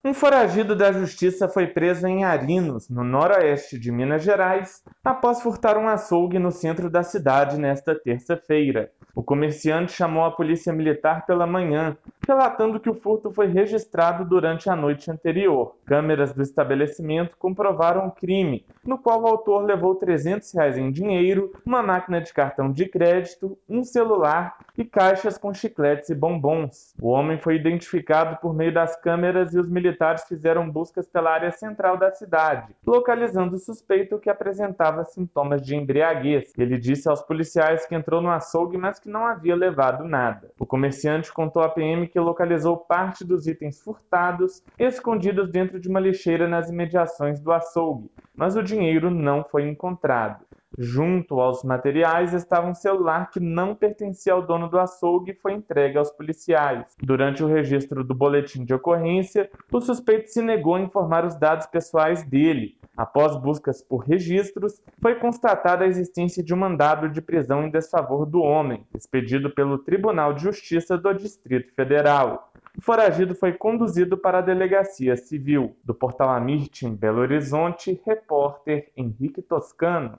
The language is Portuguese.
Um foragido da justiça foi preso em Arinos, no noroeste de Minas Gerais, após furtar um açougue no centro da cidade nesta terça-feira. O comerciante chamou a polícia militar pela manhã, relatando que o furto foi registrado durante a noite anterior. Câmeras do estabelecimento comprovaram o crime, no qual o autor levou R$ 300 em dinheiro, uma máquina de cartão de crédito, um celular e caixas com chicletes e bombons. O homem foi identificado por meio das câmeras e os militares fizeram buscas pela área central da cidade, localizando o suspeito que apresentava sintomas de embriaguez. Ele disse aos policiais que entrou no açougue, mas que não havia levado nada. O comerciante contou à PM que localizou parte dos itens furtados escondidos dentro de uma lixeira nas imediações do açougue, mas o dinheiro não foi encontrado. Junto aos materiais estava um celular que não pertencia ao dono do açougue e foi entregue aos policiais. Durante o registro do boletim de ocorrência, o suspeito se negou a informar os dados pessoais dele. Após buscas por registros, foi constatada a existência de um mandado de prisão em desfavor do homem, expedido pelo Tribunal de Justiça do Distrito Federal. O foragido foi conduzido para a Delegacia Civil. Do Portal Amirte, em Belo Horizonte, repórter Henrique Toscano.